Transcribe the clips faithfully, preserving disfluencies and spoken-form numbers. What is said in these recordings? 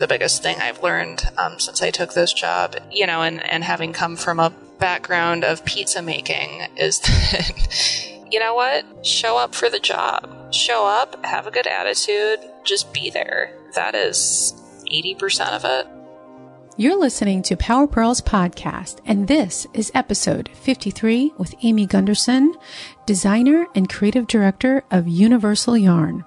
the biggest thing I've learned um, since I took this job, you know, and, and having come from a background of pizza making is that, you know what? Show up for the job. Show up, have a good attitude, just be there. That is eighty percent of it. You're listening to Power Pearls Podcast, and this is episode fifty-three with Amy Gunderson, designer and creative director of Universal Yarn.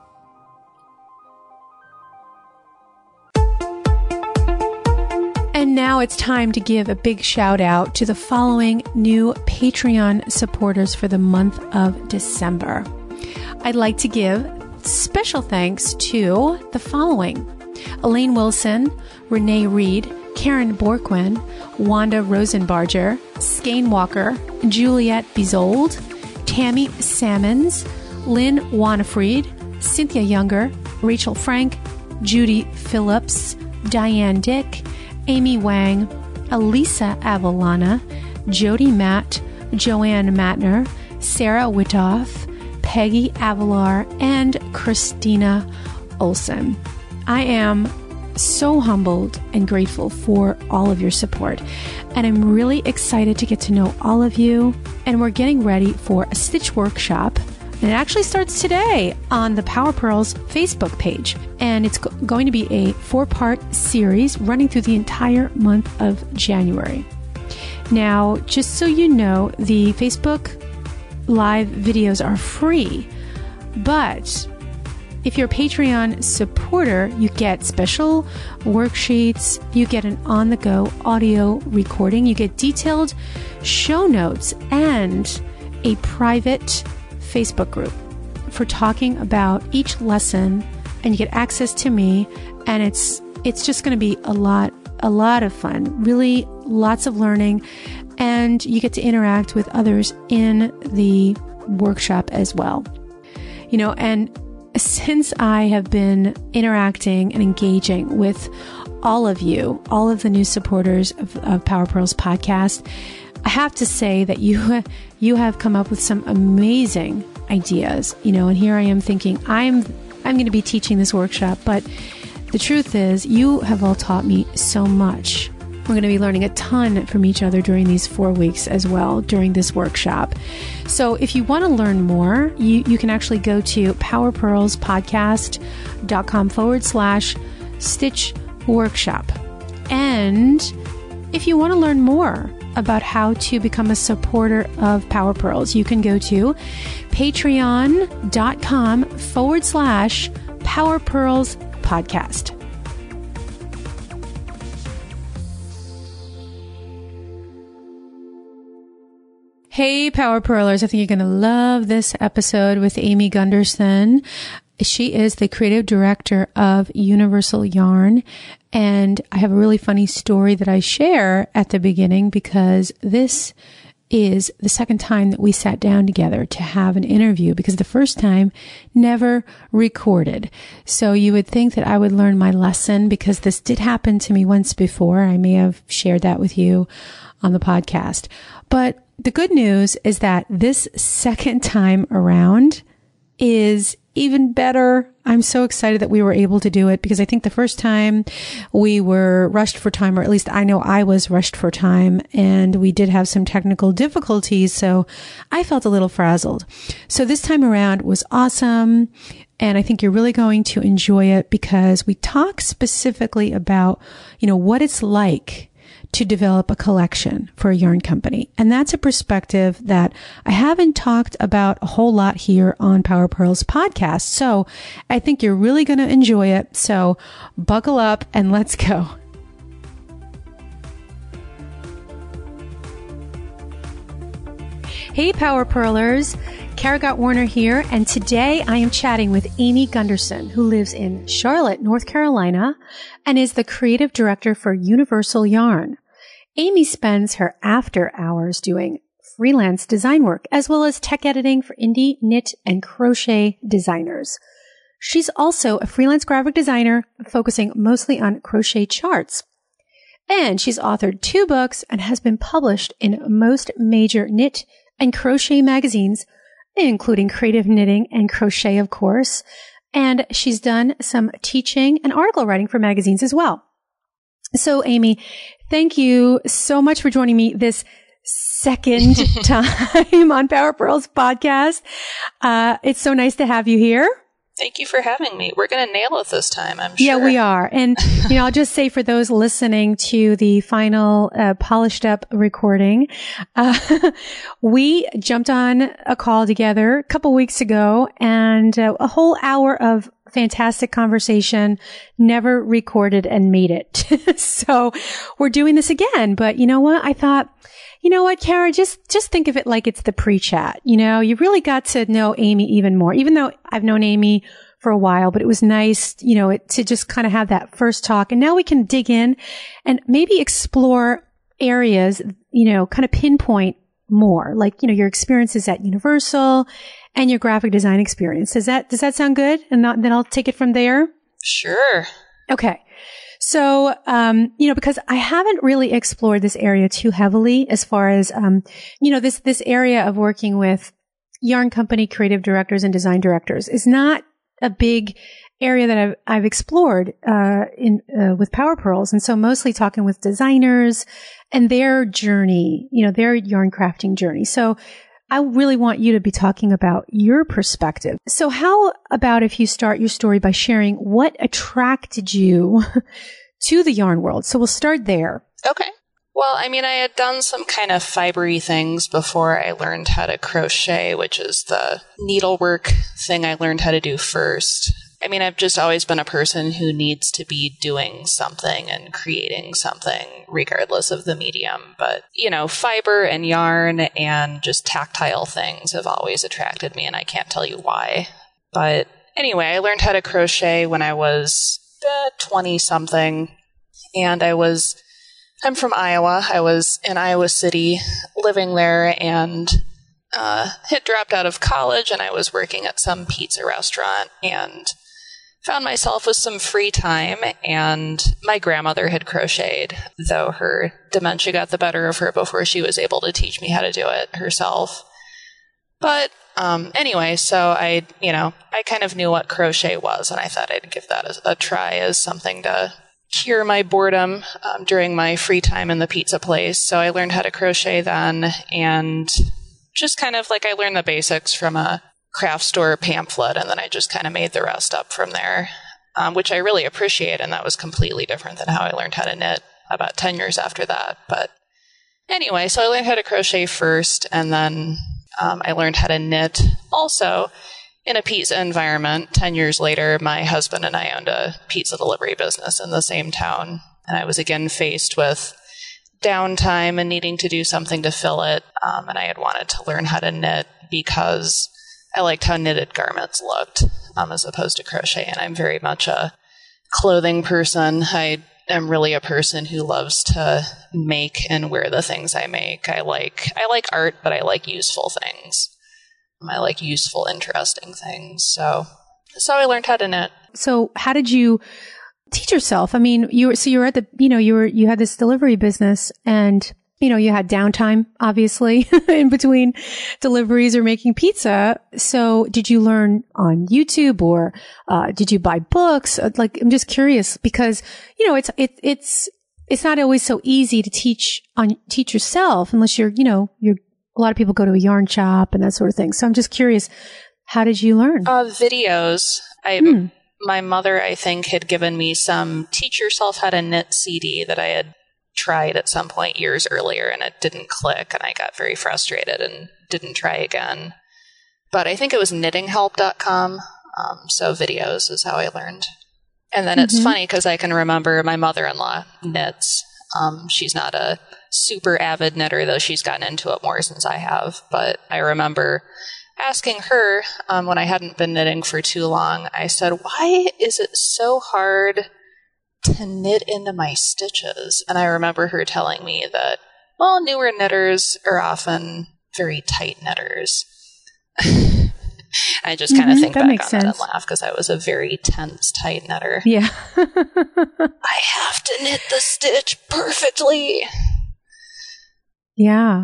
And now it's time to give a big shout out to the following new Patreon supporters for the month of December. I'd like to give special thanks to the following: Elaine Wilson, Renee Reed, Karen Borquin, Wanda Rosenbarger, Skane Walker, Juliette Bizold, Tammy Sammons, Lynn Wanafried, Cynthia Younger, Rachel Frank, Judy Phillips, Diane Dick, Amy Wang, Elisa Avellana, Jody Matt, Joanne Matner, Sarah Witoff, Peggy Avalar, and Christina Olson. I am so humbled and grateful for all of your support, and I'm really excited to get to know all of you. And we're getting ready for a stitch workshop, and it actually starts today on the Power Pearls Facebook page, and it's go- going to be a four-part series running through the entire month of January. Now, just so you know, the Facebook live videos are free, but if you're a Patreon supporter, you get special worksheets, you get an on-the-go audio recording, you get detailed show notes, and a private Facebook group for talking about each lesson, and you get access to me, and it's it's just going to be a lot a lot of fun, really lots of learning, and you get to interact with others in the workshop as well. You know, and since I have been interacting and engaging with all of you, all of the new supporters of, of Power Pearls Podcast, I have to say that you you have come up with some amazing ideas, you know, and here I am thinking I'm I'm going to be teaching this workshop, but the truth is you have all taught me so much. We're going to be learning a ton from each other during these four weeks as well during this workshop. So if you want to learn more, you, you can actually go to powerpearlspodcast.com forward slash stitch workshop. And if you want to learn more about how to become a supporter of Power Pearls, you can go to patreon.com forward slash Power Pearls podcast. Hey, Power Pearlers. I think you're going to love this episode with Amy Gunderson. She is the creative director of Universal Yarn. And I have a really funny story that I share at the beginning, because this is the second time that we sat down together to have an interview, because the first time never recorded. So you would think that I would learn my lesson, because this did happen to me once before. I may have shared that with you on the podcast. But the good news is that this second time around is even better. I'm so excited that we were able to do it, because I think the first time we were rushed for time, or at least I know I was rushed for time, and we did have some technical difficulties. So I felt a little frazzled. So this time around was awesome. And I think you're really going to enjoy it, because we talk specifically about, you know, what it's like to develop a collection for a yarn company. And that's a perspective that I haven't talked about a whole lot here on Power Pearls Podcast. So I think you're really going to enjoy it. So buckle up and let's go. Hey, Power Pearlers. Kara Gott Warner here, and today I am chatting with Amy Gunderson, who lives in Charlotte, North Carolina, and is the creative director for Universal Yarn. Amy spends her after hours doing freelance design work, as well as tech editing for indie knit and crochet designers. She's also a freelance graphic designer, focusing mostly on crochet charts. And she's authored two books and has been published in most major knit and crochet magazines, including Creative Knitting and Crochet, of course. And she's done some teaching and article writing for magazines as well. So, Amy, thank you so much for joining me this second time on Power Pearls podcast. Uh, it's so nice to have you here. Thank you for having me. We're going to nail it this time, I'm sure. Yeah, we are. And, you know, I'll just say for those listening to the final uh, polished up recording, uh, we jumped on a call together a couple weeks ago, and uh, a whole hour of fantastic conversation, never recorded and made it. So we're doing this again. But you know what? I thought, you know what, Kara, just, just think of it like it's the pre-chat. You know, you really got to know Amy even more, even though I've known Amy for a while, but it was nice, you know, it, to just kind of have that first talk. And now we can dig in and maybe explore areas, you know, kind of pinpoint more, like, you know, your experiences at Universal and your graphic design experience. Does that, does that sound good? And not, then I'll take it from there. Sure. Okay. So, um, you know, because I haven't really explored this area too heavily as far as, um, you know, this, this area of working with yarn company creative directors and design directors is not a big area that I've, I've explored, uh, in, uh, with Power Pearls. And so mostly talking with designers and their journey, you know, their yarn crafting journey. So I really want you to be talking about your perspective. So how about if you start your story by sharing what attracted you to the yarn world? So we'll start there. Okay. Well, I mean, I had done some kind of fibery things before I learned how to crochet, which is the needlework thing I learned how to do first. I mean, I've just always been a person who needs to be doing something and creating something regardless of the medium. But, you know, fiber and yarn and just tactile things have always attracted me, and I can't tell you why. But anyway, I learned how to crochet when I was uh, twenty-something, and I was, I'm from Iowa. I was in Iowa City living there, and uh, had dropped out of college, and I was working at some pizza restaurant, and found myself with some free time, and my grandmother had crocheted, though her dementia got the better of her before she was able to teach me how to do it herself. But um, anyway, so I, you know, I kind of knew what crochet was, and I thought I'd give that a, a try as something to cure my boredom um, during my free time in the pizza place. So I learned how to crochet then, and just kind of like I learned the basics from a craft store pamphlet, and then I just kind of made the rest up from there, um, which I really appreciate, and that was completely different than how I learned how to knit about ten years after that. But anyway, so I learned how to crochet first, and then um, I learned how to knit also in a pizza environment. ten years later, my husband and I owned a pizza delivery business in the same town, and I was again faced with downtime and needing to do something to fill it, um, and I had wanted to learn how to knit because I liked how knitted garments looked, um, as opposed to crochet. And I'm very much a clothing person. I am really a person who loves to make and wear the things I make. I like, I like art, but I like useful things. I like useful, interesting things. So, so I learned how to knit. So how did you teach yourself? I mean, you were, so you were at the, you know, you were, you had this delivery business, and you know, you had downtime, obviously, in between deliveries or making pizza. So did you learn on YouTube, or uh, did you buy books? Like, I'm just curious because, you know, it's, it, it's, it's not always so easy to teach on, teach yourself unless you're, you know, you're, a lot of people go to a yarn shop and that sort of thing. So I'm just curious, how did you learn? Uh, videos. I, hmm. My mother, I think, had given me some teach yourself how to knit C D that I had tried at some point years earlier, and it didn't click, and I got very frustrated and didn't try again. But I think it was knitting help dot com, um, so videos is how I learned. And then mm-hmm. It's funny because I can remember my mother-in-law knits. Um, she's not a super avid knitter, though she's gotten into it more since I have. But I remember asking her um, when I hadn't been knitting for too long, I said, why is it so hard to knit into my stitches? And I remember her telling me that, well, newer knitters are often very tight knitters. I just kind of mm-hmm, think back on sense. that and laugh because I was a very tense, tight knitter. Yeah. I have to knit the stitch perfectly. Yeah.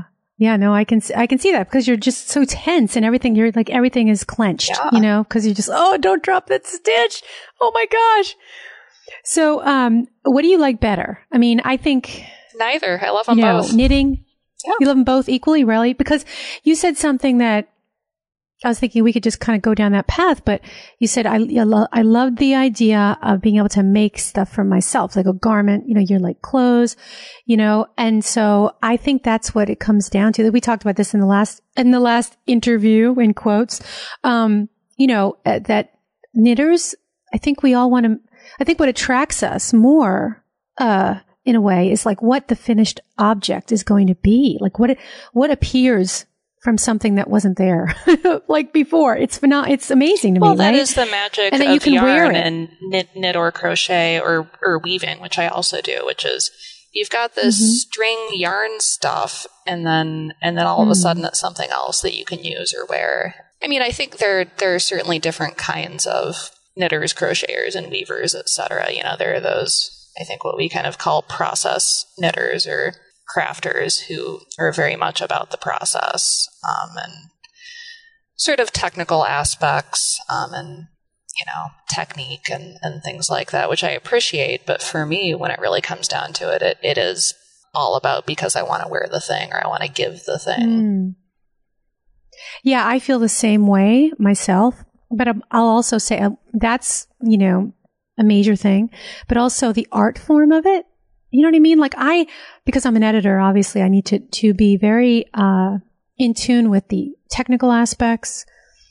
Yeah, no, I can, I can see that because you're just so tense and everything. You're like, everything is clenched, yeah. you know, because you're just, oh, don't drop that stitch. Oh my gosh. So, um, what do you like better? I mean, I think neither. I love them you know, both. Knitting. Yeah. You love them both equally, really? Because you said something that I was thinking we could just kind of go down that path, but you said, I, I, lo- I loved the idea of being able to make stuff for myself, like a garment, you know, you're like clothes, you know, and so I think that's what it comes down to. We talked about this in the last, in the last interview, in quotes, um, you know, uh, that knitters, I think we all want to, I think what attracts us more, uh, in a way is like what the finished object is going to be, like what, it, what appears from something that wasn't there like before. It's phenom- It's amazing to well, me, that right? is the magic and of that you can yarn wear it. and knit, knit or crochet or, or weaving, which I also do, which is you've got this Mm-hmm. string yarn stuff and then, and then all of a sudden it's something else that you can use or wear. I mean, I think there, there are certainly different kinds of knitters, crocheters, and weavers, et cetera. You know, there are those, I think what we kind of call process knitters or crafters who are very much about the process um, and sort of technical aspects um, and, you know, technique and, and things like that, which I appreciate. But for me, when it really comes down to it, it, it is all about because I want to wear the thing or I want to give the thing. Mm. Yeah, I feel the same way myself, but I'll also say uh, that's, you know, a major thing, but also the art form of it. You know what I mean? Like I, because I'm an editor, obviously I need to, to be very, uh, in tune with the technical aspects.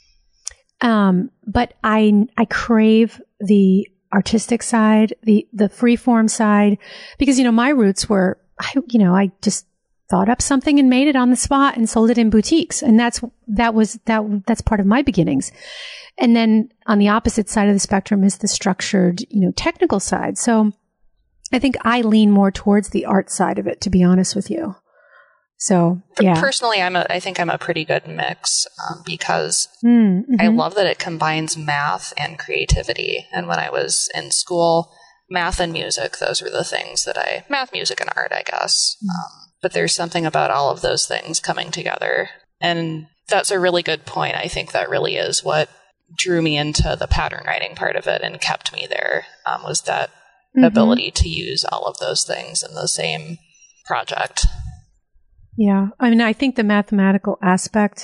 Um, but I, I crave the artistic side, the, the freeform side, because, you know, my roots were, I, you know, I just thought up something and made it on the spot and sold it in boutiques. And that's, that was, that, that's part of my beginnings. And then on the opposite side of the spectrum is the structured, you know, technical side. So I think I lean more towards the art side of it, to be honest with you. So, yeah. Personally, I'm a, I think I'm a pretty good mix um, because mm, mm-hmm. I love that it combines math and creativity. And when I was in school, math and music, those were the things that I, math, music, and art, I guess. Mm. Um, but there's something about all of those things coming together. And that's a really good point. I think that really is what drew me into the pattern writing part of it and kept me there um, was that mm-hmm. ability to use all of those things in the same project. Yeah. I mean, I think the mathematical aspect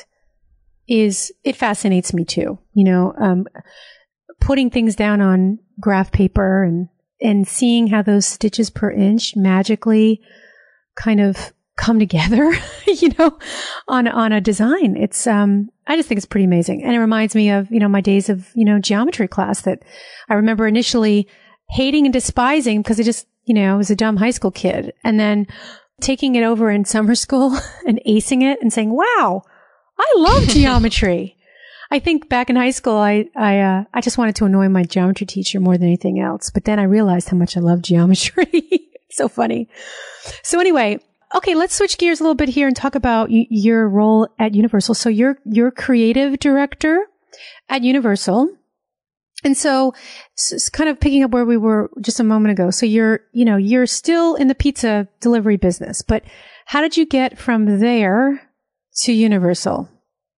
is, it fascinates me too. You know, um, putting things down on graph paper and, and seeing how those stitches per inch magically kind of come together, you know, on, on a design. It's, um, I just think it's pretty amazing. And it reminds me of, you know, my days of, you know, geometry class that I remember initially hating and despising because I just, you know, I was a dumb high school kid. And then taking it over in summer school and acing it and saying, wow, I love geometry. I think back in high school, I, I, uh, I just wanted to annoy my geometry teacher more than anything else. But then I realized how much I love geometry. It's so funny. So anyway, okay, let's switch gears a little bit here and talk about y- your role at Universal. So you're, you're creative director at Universal. And so it's kind of picking up where we were just a moment ago. So you're, you know, you're still in the pizza delivery business, but how did you get from there to Universal?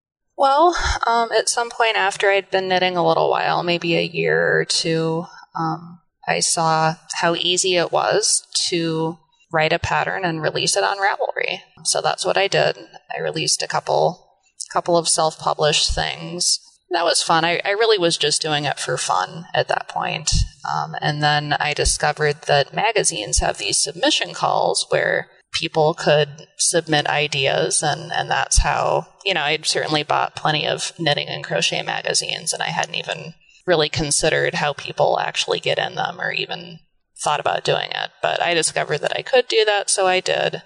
Well, um, at some point after I'd been knitting a little while, maybe a year or two, um, I saw how easy it was to write a pattern and release it on Ravelry. So that's what I did. I released a couple, couple of self-published things. That was fun. I, I really was just doing it for fun at that point. Um, and then I discovered that magazines have these submission calls where people could submit ideas, and, and that's how, you know, I'd certainly bought plenty of knitting and crochet magazines, and I hadn't even really considered how people actually get in them or even thought about doing it. But I discovered that I could do that, so I did.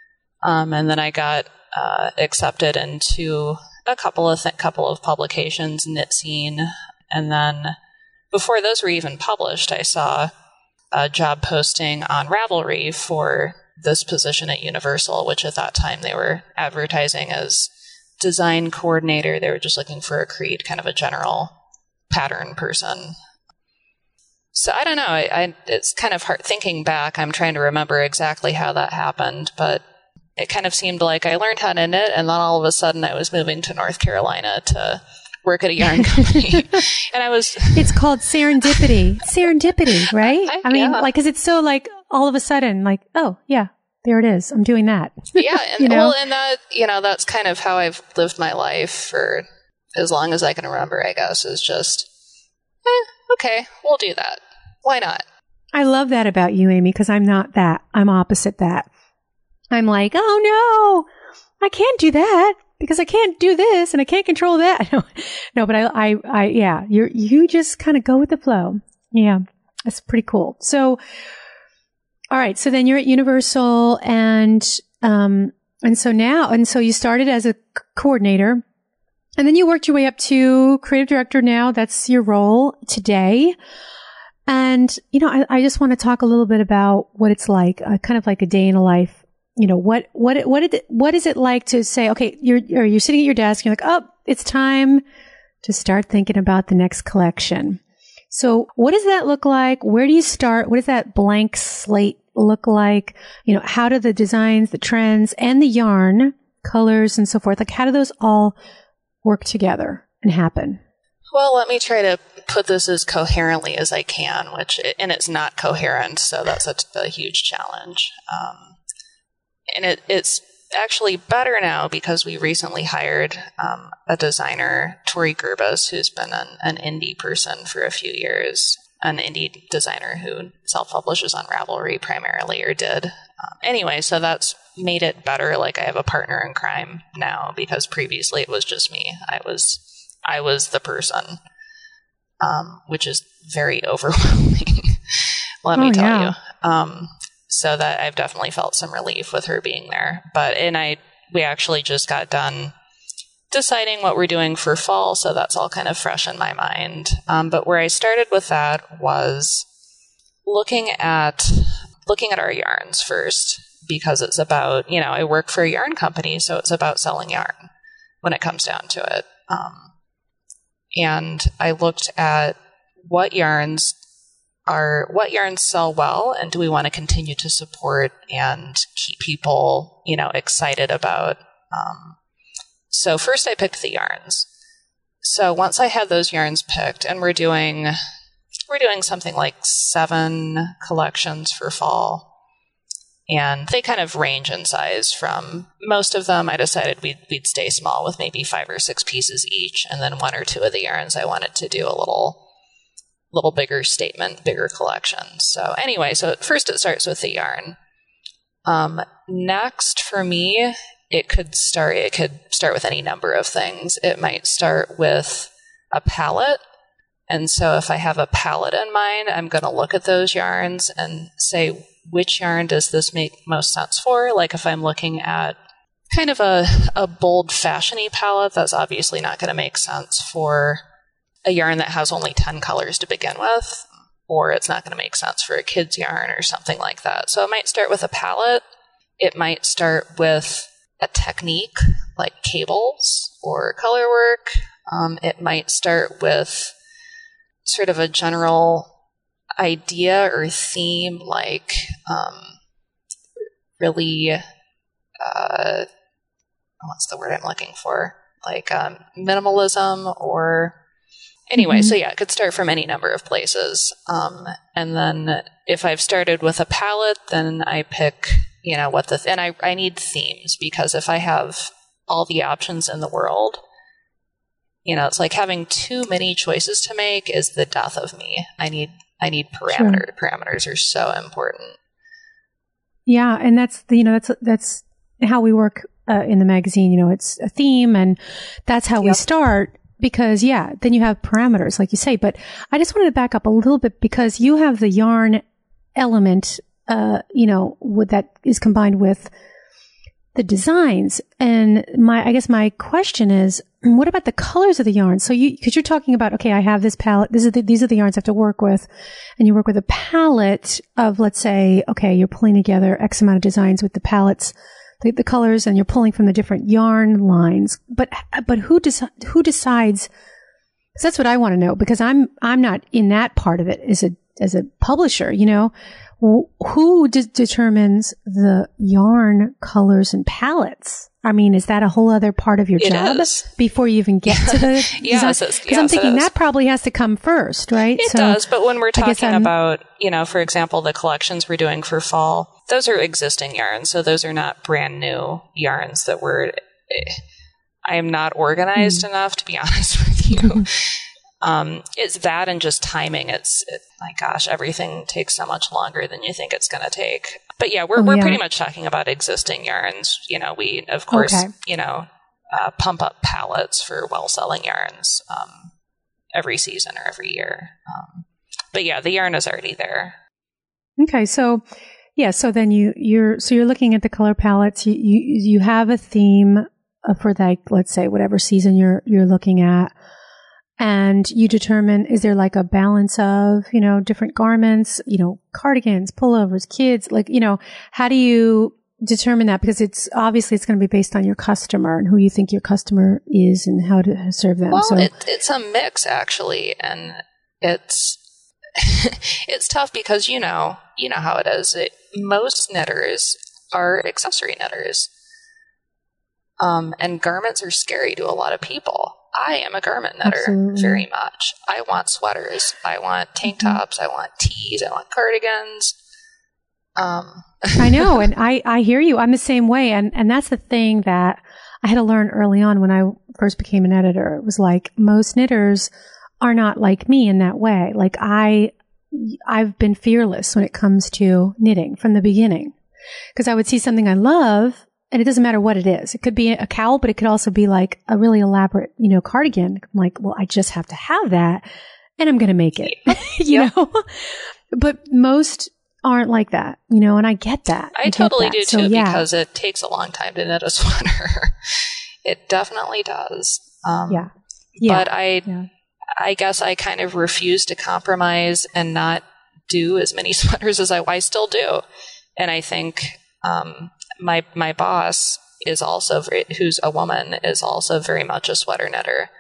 Um, and then I got uh, accepted into a couple of th- couple of publications, Knit Scene, and then before those were even published, I saw a job posting on Ravelry for this position at Universal, which at that time they were advertising as design coordinator. They were just looking for a create, kind of a general pattern person. So I don't know. I, I it's kind of hard thinking back. I'm trying to remember exactly how that happened, but it kind of seemed like I learned how to knit, and then all of a sudden I was moving to North Carolina to work at a yarn company. And I was... It's called serendipity. Serendipity, right? I, I mean, yeah. like, because it's so like all of a sudden, like, oh, yeah, there it is. I'm doing that. Yeah. And, you know? Well, and that, you know, that's kind of how I've lived my life for as long as I can remember, I guess, is just, eh, okay, we'll do that. Why not? I love that about you, Amy, because I'm not that. I'm opposite that. I'm like, oh no, I can't do that because I can't do this and I can't control that. No, no, but I, I, I, yeah, you you just kind of go with the flow. Yeah, that's pretty cool. So, all right, so then you're at Universal, and um, and so now, and so you started as a coordinator, and then you worked your way up to creative director. Now that's your role today. And, you know, I, I just want to talk a little bit about what it's like, uh, kind of like a day in a life. You know, what, what, what, did it, what is it like to say, okay, you're, or you're sitting at your desk, you're like, oh, it's time to start thinking about the next collection. So what does that look like? Where do you start? What does that blank slate look like? You know, how do the designs, the trends, and the yarn, colors, and so forth, like how do those all work together and happen? Well, let me try to put this as coherently as I can, which, and it's not coherent, so that's a, a huge challenge. Um, and it, it's actually better now because we recently hired um, a designer, Tori Gerbus, who's been an, an indie person for a few years, an indie designer who self-publishes on Ravelry primarily, or did. Um, anyway, so that's made it better. Like, I have a partner in crime now because previously it was just me. I was I was the person, um, which is very overwhelming. Let me oh, tell yeah. you. Um, so that I've definitely felt some relief with her being there. But, and I, we actually just got done deciding what we're doing for fall. So that's all kind of fresh in my mind. Um, but where I started with that was looking at, looking at our yarns first, because it's about, you know, I work for a yarn company, so it's about selling yarn when it comes down to it. Um, and I looked at what yarns are, what yarns sell well, and do we want to continue to support and keep people, you know, excited about. Um, so first I picked the yarns. So once I had those yarns picked, and we're doing, we're doing something like seven collections for fall. And they kind of range in size from, most of them I decided we'd, we'd stay small with maybe five or six pieces each. And then one or two of the yarns I wanted to do a little, little bigger statement, bigger collection. So anyway, so first it starts with the yarn. Um, next for me, it could start, it could start with any number of things. It might start with a palette. And so if I have a palette in mind, I'm going to look at those yarns and say, which yarn does this make most sense for? Like if I'm looking at kind of a, a bold fashiony palette, that's obviously not going to make sense for a yarn that has only ten colors to begin with, or it's not going to make sense for a kid's yarn or something like that. So it might start with a palette. It might start with a technique like cables or color work. Um, it might start with sort of a general idea or theme, like um, really, uh, what's the word I'm looking for? Like um, minimalism or anyway. Mm-hmm. So yeah, it could start from any number of places. Um, and then if I've started with a palette, then I pick, you know, what the, th- and I, I need themes, because if I have all the options in the world, you know, it's like having too many choices to make is the death of me. I need I need parameter. Sure. Parameters are so important. Yeah, and that's the, you know that's that's how we work uh, in the magazine. You know, it's a theme, and that's how yep. we start. Because yeah, then you have parameters, like you say. But I just wanted to back up a little bit, because you have the yarn element, uh, you know, with, that is combined with the designs. And my, I guess my question is, what about the colors of the yarn? So you, because you're talking about, okay, I have this palette. This is the, these are the yarns I have to work with, and you work with a palette of, let's say, okay, you're pulling together X amount of designs with the palettes, the, the colors, and you're pulling from the different yarn lines. But but who deci- who decides? Because that's what I want to know. Because I'm I'm not in that part of it as a as a publisher. You know, who de- determines the yarn colors and palettes? I mean, is that a whole other part of your it job is. before you even get to the yes, Because yes, I'm thinking that probably has to come first, right? It so does, but when we're talking I'm, about, you know, for example, the collections we're doing for fall, those are existing yarns, so those are not brand new yarns that we're... I am not organized mm. enough, to be honest with you. Um, it's that and just timing. It's, it, my gosh, everything takes so much longer than you think it's going to take. But yeah, we're, oh, we're yeah. pretty much talking about existing yarns. You know, we, of course, okay. you know, uh, pump up pallets for well-selling yarns um, every season or every year. Um, but yeah, the yarn is already there. Okay, so yeah, so then you, you're, so you're looking at the color palettes. You, you, you have a theme for like, let's say, whatever season you're, you're looking at. And you determine, is there like a balance of, you know, different garments, you know, cardigans, pullovers, kids, like, you know, how do you determine that? Because it's obviously it's going to be based on your customer and who you think your customer is and how to serve them. Well, so it, it's a mix actually. And it's, it's tough because, you know, you know how it is. It, most knitters are accessory knitters. Um, and garments are scary to a lot of people. I am a garment knitter Absolutely. very much. I want sweaters. I want tank tops. Mm-hmm. I want tees. I want cardigans. Um. I know. And I, I hear you. I'm the same way. And, and that's the thing that I had to learn early on when I first became an editor. It was like most knitters are not like me in that way. Like I, I've been fearless when it comes to knitting from the beginning because I would see something I love. And it doesn't matter what it is. It could be a cowl, but it could also be like a really elaborate, you know, cardigan. I'm like, well, I just have to have that and I'm going to make it, you yep. know, but most aren't like that, you know, and I get that. I, I totally that. do so, too, yeah. because it takes a long time to knit a sweater. It definitely does. Um, yeah. yeah. But I, yeah. I guess I kind of refuse to compromise and not do as many sweaters as I, I still do. And I think, um, My my boss is also, very, who's a woman, is also very much a sweater knitter.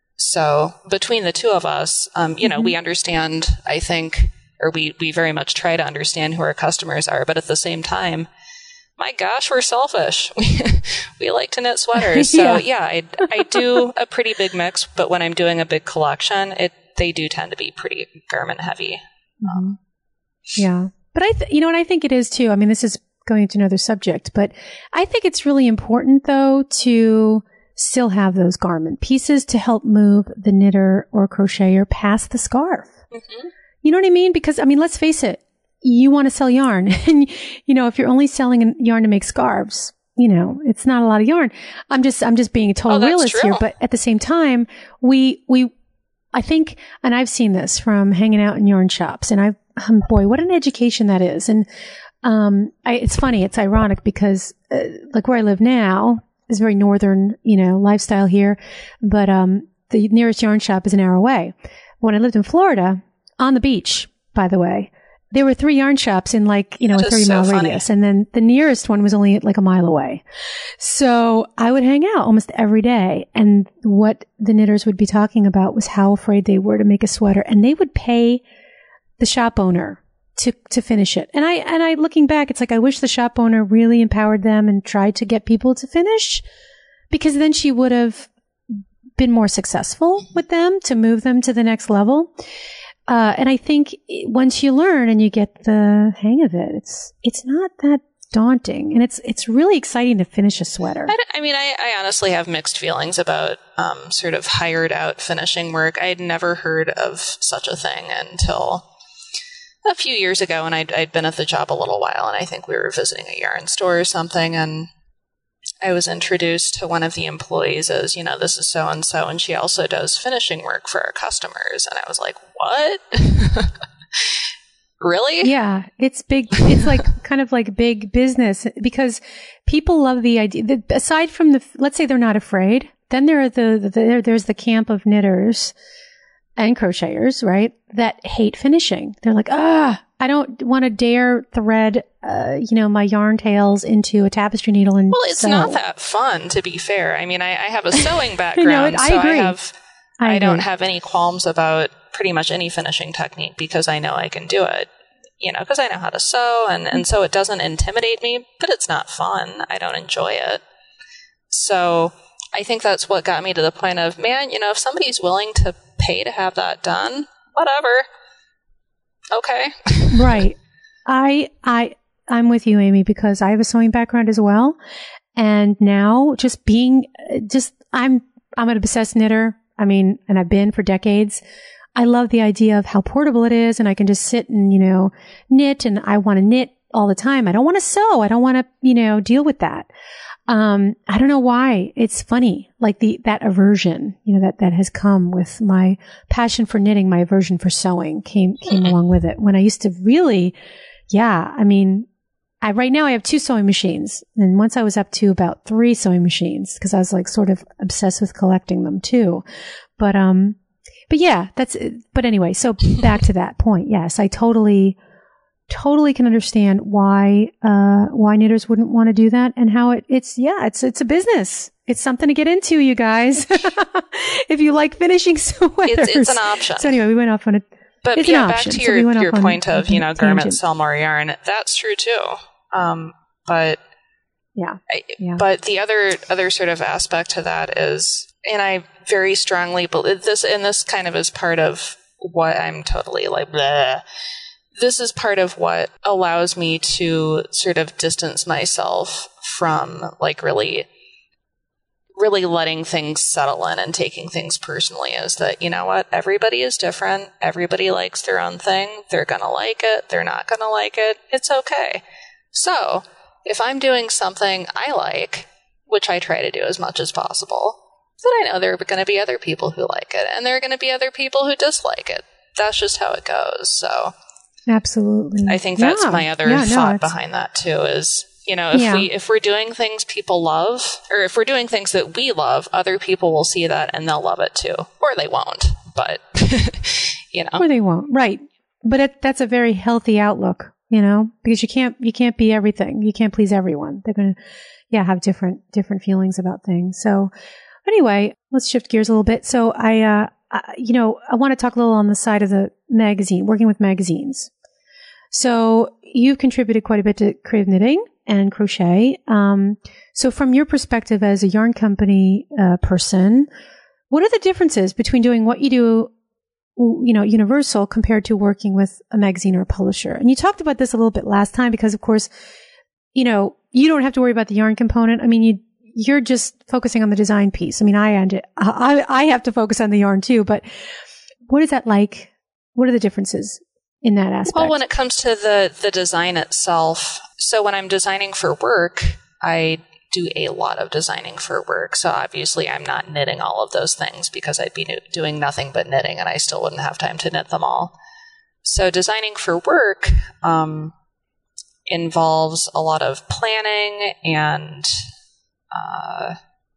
So between the two of us, um, you know, mm-hmm. we understand, I think, or we, we very much try to understand who our customers are. But at the same time, my gosh, we're selfish. We, we like to knit sweaters. So yeah, yeah I, I do a pretty big mix. But when I'm doing a big collection, it they do tend to be pretty garment heavy. Mm-hmm. Um, yeah. But I, th- you know what I think it is too. I mean, this is going into another subject, but I think it's really important though to still have those garment pieces to help move the knitter or crocheter past the scarf. Mm-hmm. You know what I mean? Because I mean, let's face it, you want to sell yarn and you know, if you're only selling yarn to make scarves, you know, it's not a lot of yarn. I'm just, I'm just being a total oh, realist true. here, but at the same time, we, we, I think, and I've seen this from hanging out in yarn shops and I've, um, boy, what an education that is. And Um, I, it's funny. It's ironic because, uh, like where I live now is very northern, you know, lifestyle here. But, um, the nearest yarn shop is an hour away. When I lived in Florida, on the beach, by the way, there were three yarn shops in like, you know, that a thirty mile so radius. And then the nearest one was only like a mile away. So I would hang out almost every day. And what the knitters would be talking about was how afraid they were to make a sweater. And they would pay the shop owner to, to finish it. And I, and I, looking back, it's like, I wish the shop owner really empowered them and tried to get people to finish because then she would have been more successful with them to move them to the next level. Uh, and I think once you learn and you get the hang of it, it's, it's not that daunting and it's, it's really exciting to finish a sweater. I, I mean, I, I honestly have mixed feelings about, um, sort of hired out finishing work. I had never heard of such a thing until a few years ago, and I'd, I'd been at the job a little while, and I think we were visiting a yarn store or something, and I was introduced to one of the employees as, you know, this is so-and-so, and she also does finishing work for our customers, and I was like, what? Really? Yeah, it's big. It's like kind of like big business because people love the idea. The, aside from the, let's say they're not afraid, then there are the, the there, there's the camp of knitters and crocheters, right, that hate finishing. They're like, ah, I don't want to dare thread, uh, you know, my yarn tails into a tapestry needle and Well, it's sew. not that fun, to be fair. I mean, I, I have a sewing background, I know it, I so agree. I have, I, I don't agree. have any qualms about pretty much any finishing technique because I know I can do it. you know, because I know how to sew, and, and so it doesn't intimidate me, but it's not fun. I don't enjoy it. So I think that's what got me to the point of, man, you know, if somebody's willing to pay to have that done, whatever. Okay. Right. I, I, I'm with you, Amy, because I have a sewing background as well. And now just being, just, I'm, I'm an obsessed knitter. I mean, and I've been for decades. I love the idea of how portable it is, and I can just sit and, you know, knit, and I want to knit all the time. I don't want to sew. I don't want to, you know, deal with that. Um, I don't know why. It's funny, like the, that aversion, you know, that, that has come with my passion for knitting, my aversion for sewing came, came along with it. When I used to really, yeah, I mean, I, right now I have two sewing machines, and once I was up to about three sewing machines because I was like sort of obsessed with collecting them too. But, um, But yeah, that's, but anyway, so back to that point. Yes, I totally, totally can understand why, uh, why knitters wouldn't want to do that, and how it, it's, yeah, it's, it's a business. It's something to get into, you guys. If you like finishing sweaters. It's, it's an option. So anyway, we went off on a, but it's yeah, an back option. to So your, we your point on, of, you know, garments sell more yarn. That's true too. Um, but yeah, I, yeah. But the other, other sort of aspect to that is, and I very strongly believe this, and this kind of is part of what I'm totally like, bleh. This is part of what allows me to sort of distance myself from like really, really letting things settle in and taking things personally, is that, you know what, everybody is different. Everybody likes their own thing. They're going to like it. They're not going to like it. It's okay. So if I'm doing something I like, which I try to do as much as possible, then I know there are going to be other people who like it, and there are going to be other people who dislike it. That's just how it goes. So absolutely, I think that's yeah. my other yeah, thought no, behind that too, is, you know, if yeah. we, if we're doing things people love, or if we're doing things that we love, other people will see that and they'll love it too, or they won't, but you know, or they won't. Right. But it, that's a very healthy outlook, you know, because you can't, you can't be everything. You can't please everyone. They're going to, yeah, have different, different feelings about things. So anyway, let's shift gears a little bit. So I, uh, I, you know, I want to talk a little on the side of the magazine, working with magazines. So you've contributed quite a bit to creative knitting and crochet. Um, so from your perspective as a yarn company uh, person, what are the differences between doing what you do, you know, Universal, compared to working with a magazine or a publisher? And you talked about this a little bit last time, because of course, you know, you don't have to worry about the yarn component. I mean, you, you're just focusing on the design piece. I mean, I, I, I have to focus on the yarn too, but what is that like? What are the differences in that aspect? Well, when it comes to the, the design itself, so when I'm designing for work, I do a lot of designing for work. So obviously I'm not knitting all of those things, because I'd be doing nothing but knitting and I still wouldn't have time to knit them all. So designing for work um, involves a lot of planning and uh,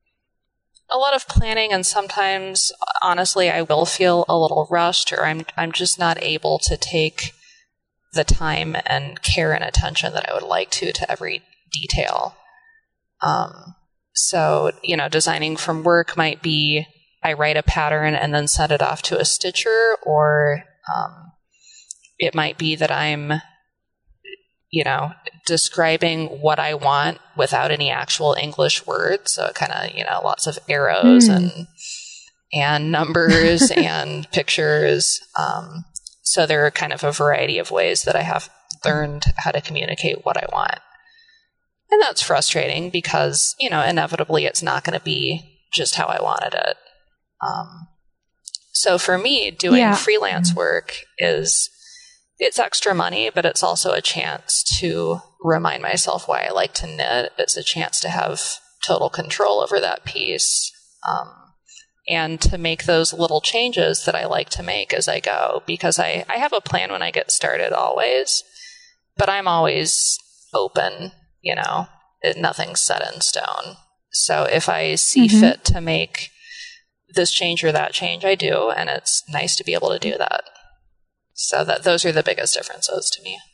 a lot of planning, and sometimes, honestly, I will feel a little rushed, or I'm I'm just not able to take the time and care and attention that I would like to to every detail. Um, so, you know, designing from work might be I write a pattern and then send it off to a stitcher, or um, it might be that I'm, you know, describing what I want without any actual English words. So kind of, you know, lots of arrows mm. and and numbers and pictures. Um, so there are kind of a variety of ways that I have learned how to communicate what I want. And that's frustrating because, you know, inevitably it's not going to be just how I wanted it. Um, so for me, doing yeah. freelance work is, it's extra money, but it's also a chance to remind myself why I like to knit. It's a chance to have total control over that piece, um, and to make those little changes that I like to make as I go, because I, I have a plan when I get started always, but I'm always open, you know, it, nothing's set in stone. So if I see mm-hmm. fit to make this change or that change, I do, and it's nice to be able to do that. So that those are the biggest differences to me.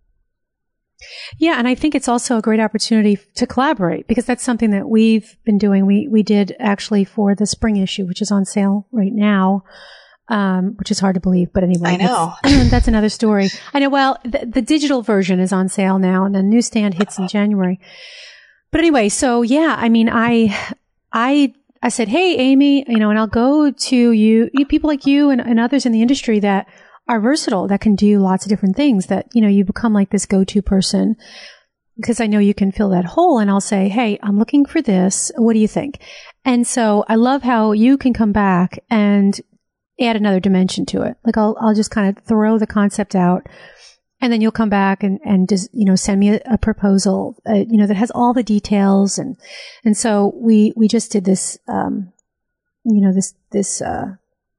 Yeah, and I think it's also a great opportunity to collaborate, because that's something that we've been doing. We we did actually for the spring issue, which is on sale right now. um, which is hard to believe. But anyway, I know. that's, that's another story. I know. Well, the, the digital version is on sale now, and the newsstand hits in January. But anyway, so yeah, I mean, I, I, I said, hey, Amy, you know, and I'll go to you, you people like you and, and others in the industry that are versatile, that can do lots of different things, that, you know, you become like this go-to person, because I know you can fill that hole. And I'll say, hey, I'm looking for this. What do you think? And so I love how you can come back and add another dimension to it. Like I'll, I'll just kind of throw the concept out, and then you'll come back and, and just, you know, send me a, a proposal, uh, you know, that has all the details. And, and so we, we just did this, um, you know, this, this, uh,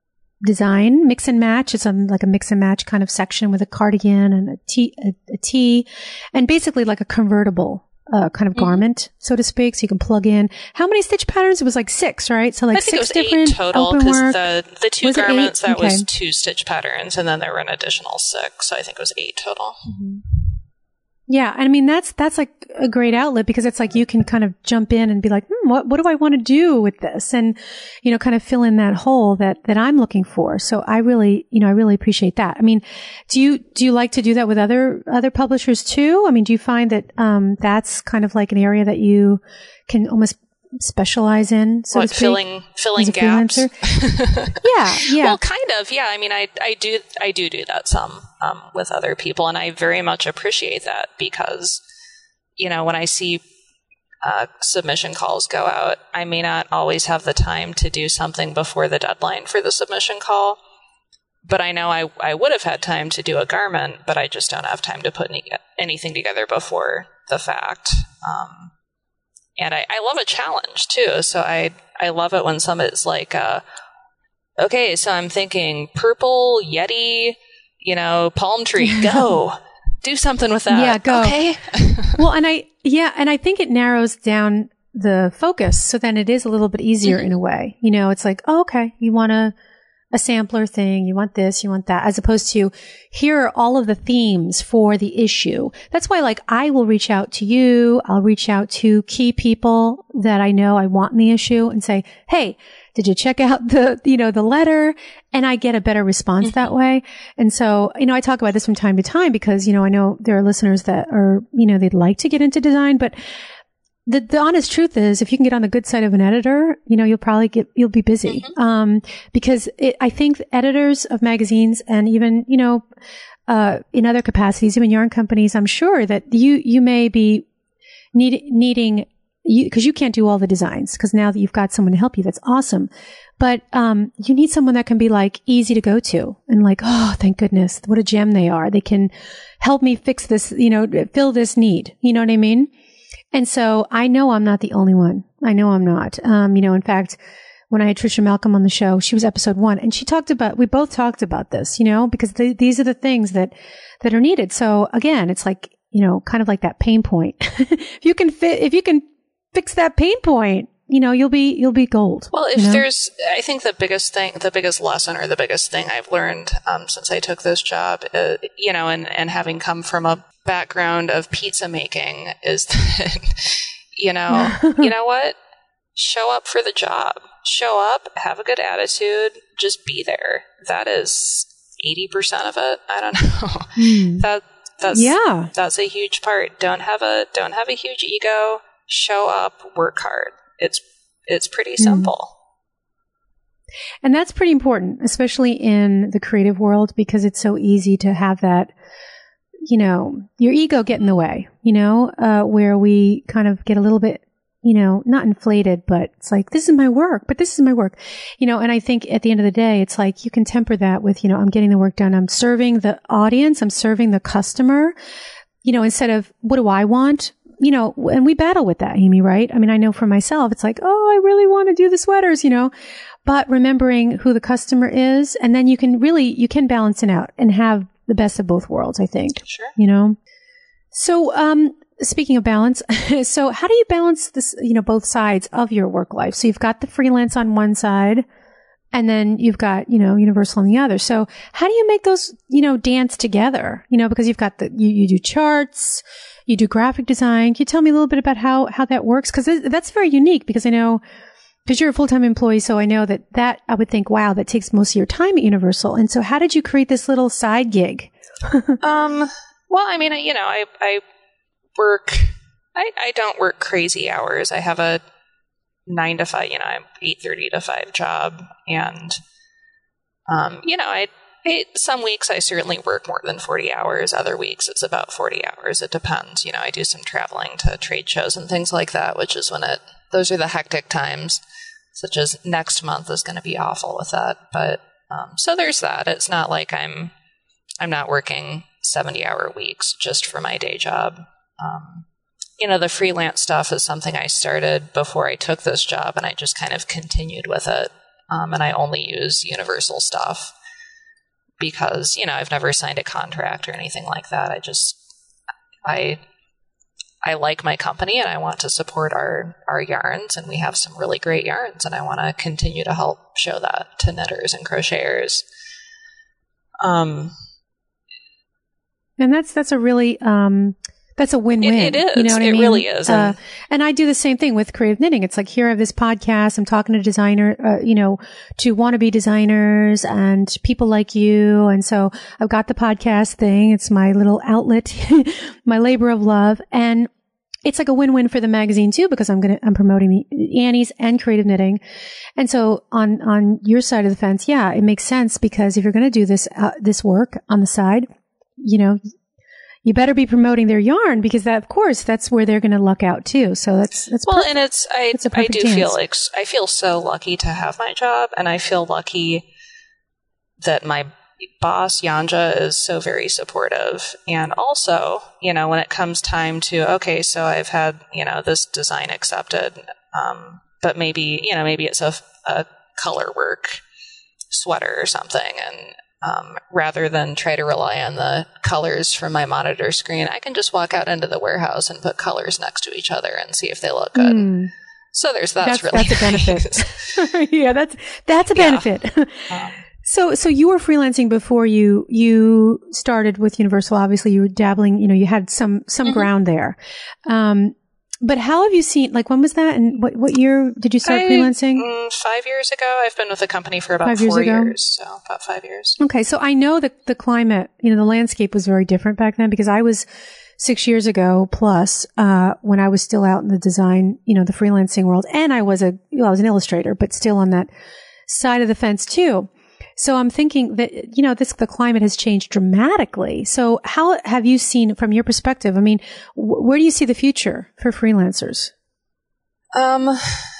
design mix and match. It's on like a mix and match kind of section with a cardigan and a tee, a, a tee, and basically like a convertible uh, kind of garment, mm-hmm. so to speak. So you can plug in how many stitch patterns? It was like six, right? So like I think six it was different eight total, open because work. the the two Was it garments eight? that Okay. was two stitch patterns, and then there were an additional six. So I think it was eight total. Mm-hmm. Yeah, I mean that's that's like a great outlet, because it's like you can kind of jump in and be like, hmm, what what do I want to do with this, and you know, kind of fill in that hole that that I'm looking for. So I really, you know, I really appreciate that. I mean, do you do you like to do that with other other publishers too? I mean, do you find that um, that's kind of like an area that you can almost specialize in, so What, to speak? filling filling as a gaps? freelancer? yeah, yeah. Well, kind of, yeah. I mean, I I do I do do that some um, with other people, and I very much appreciate that, because you know, when I see uh, submission calls go out, I may not always have the time to do something before the deadline for the submission call, but I know I I would have had time to do a garment, but I just don't have time to put any, anything together before the fact. Um, And I, I love a challenge too. So I I love it when somebody's like, uh, okay, so I'm thinking purple Yeti, you know, palm tree, go. Do something with that. Yeah, go. Okay. Well, and I, yeah, and I think it narrows down the focus. So then it is a little bit easier mm-hmm. in a way. You know, it's like, oh, okay, you want a, a sampler thing, you want this, you want that, as opposed to here are all of the themes for the issue. That's why, like, I will reach out to you. I'll reach out to key people that I know I want in the issue and say, hey, did you check out the, you know, the letter? And I get a better response mm-hmm. that way. And so, you know, I talk about this from time to time because, you know, I know there are listeners that are, you know, they'd like to get into design, but the, the honest truth is, if you can get on the good side of an editor, you know, you'll probably get, you'll be busy. Mm-hmm. Um, because it, I think editors of magazines and even, you know, uh, in other capacities, even yarn companies, I'm sure that you, you may be need, needing, you, cause you can't do all the designs, cause now that you've got someone to help you, that's awesome. But, um, you need someone that can be like easy to go to and like, oh, thank goodness, what a gem they are. They can help me fix this, you know, fill this need. You know what I mean? And so I know I'm not the only one. I know I'm not. Um, you know, in fact, when I had Trisha Malcolm on the show, she was episode one, and she talked about, we both talked about this, you know, because th- these are the things that, that are needed. So again, it's like, you know, kind of like that pain point. If you can fit, if you can fix that pain point, you know, you'll be, you'll be gold. Well, if you know? there's, I think the biggest thing, the biggest lesson or the biggest thing I've learned, um, since I took this job, uh, you know, and, and having come from a background of pizza making is that, you know, you know what? Show up for the job. Show up, have a good attitude, just be there. That is eighty percent of it. I don't know. Mm. That, that's, yeah. that's a huge part. Don't have a, don't have a huge ego. Show up, work hard. It's, it's pretty simple. Mm. And that's pretty important, especially in the creative world, because it's so easy to have that, you know, your ego get in the way, you know, uh, where we kind of get a little bit, you know, not inflated, but it's like, this is my work, but this is my work, you know, and I think at the end of the day, it's like you can temper that with, you know, I'm getting the work done. I'm serving the audience. I'm serving the customer, you know, instead of what do I want? You know, and we battle with that, Amy, right? I mean, I know for myself, it's like, oh, I really want to do the sweaters, you know, but remembering who the customer is, and then you can really, you can balance it out and have the best of both worlds, I think. Sure. You know? So, um, speaking of balance, so how do you balance this, you know, both sides of your work life? So you've got the freelance on one side, and then you've got, you know, Universal on the other. So how do you make those, you know, dance together? You know, because you've got the, you, you do charts, you do graphic design. Can you tell me a little bit about how, how that works? Because that's very unique, because I know, because you're a full-time employee, so I know that that, I would think, wow, that takes most of your time at Universal. And so how did you create this little side gig? um, well, I mean, you know, I, I work, I, I don't work crazy hours. I have a nine to five, you know, I'm eight thirty to five job. And, um, you know, I, I, some weeks I certainly work more than forty hours. Other weeks it's about forty hours. It depends. You know, I do some traveling to trade shows and things like that, which is when it, those are the hectic times, such as next month is going to be awful with that. But, um, so there's that. It's not like I'm, I'm not working seventy hour weeks just for my day job. Um, you know, the freelance stuff is something I started before I took this job, and I just kind of continued with it. Um, and I only use Universal stuff because, you know, I've never signed a contract or anything like that. I just, I, I like my company and I want to support our, our yarns, and we have some really great yarns, and I want to continue to help show that to knitters and crocheters. Um, and that's, that's a really, um, that's a win-win. It, it is. You know what it I mean? really is. Uh, and I do the same thing with creative knitting. It's like, here I have this podcast. I'm talking to designer, uh, you know, to wannabe designers and people like you. And so I've got the podcast thing. It's my little outlet, my labor of love. And it's like a win-win for the magazine too, because I'm going to, I'm promoting the Annie's and creative knitting. And so on, on your side of the fence, yeah, it makes sense, because if you're going to do this, uh, this work on the side, you know, you better be promoting their yarn, because that, of course, that's where they're going to luck out too. So that's, that's well, perfect. and it's, I, it's I do dance. feel like, I feel so lucky to have my job, and I feel lucky that my boss, Yanja, is so very supportive. And also, you know, when it comes time to, okay, so I've had, you know, this design accepted, um, but maybe, you know, maybe it's a, a color work sweater or something, and Um, rather than try to rely on the colors from my monitor screen, I can just walk out into the warehouse and put colors next to each other and see if they look good. Mm. So there's that's, that's really that's a nice. benefit. yeah, that's that's a benefit. Yeah. um, so so you were freelancing before you you started with Universal. Obviously, you were dabbling. You know, you had some some mm-hmm. ground there. Um, But how have you seen, like, when was that? And what, what year did you start I, freelancing? Mm, five years ago. I've been with the company for about five four years, ago? years. So about five years. Okay. So I know that the climate, you know, the landscape was very different back then, because I was six years ago plus, uh, when I was still out in the design, you know, the freelancing world. And I was a, well, I was an illustrator, but still on that side of the fence too. So I'm thinking that, you know, this, the climate has changed dramatically. So how have you seen from your perspective? I mean, wh- where do you see the future for freelancers? Um,